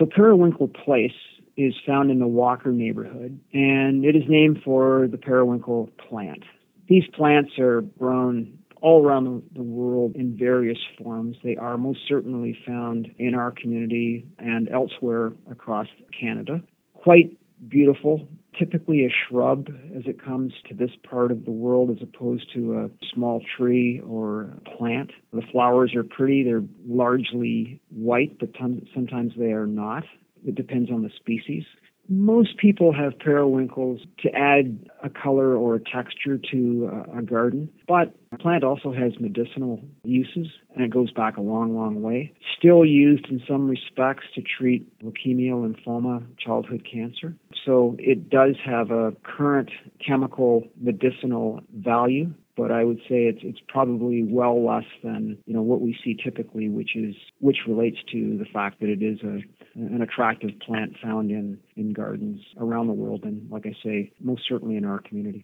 So Periwinkle Place is found in the Walker neighborhood, and it is named for the periwinkle plant. These plants are grown all around the world in various forms. They are most certainly found in our community and elsewhere across Canada. Quite beautiful, typically a shrub as it comes to this part of the world as opposed to a small tree or a plant. The flowers are pretty. They're largely white, but sometimes they are not. It depends on the species. Most people have periwinkles to add a color or a texture to a garden, but the plant also has medicinal uses, and it goes back a long, long way. Still used in some respects to treat leukemia, lymphoma, childhood cancer. So it does have a current chemical medicinal value, but I would say it's probably well less than what we see typically, which relates to the fact that it is an attractive plant found in gardens around the world, and like I say, most certainly in our community.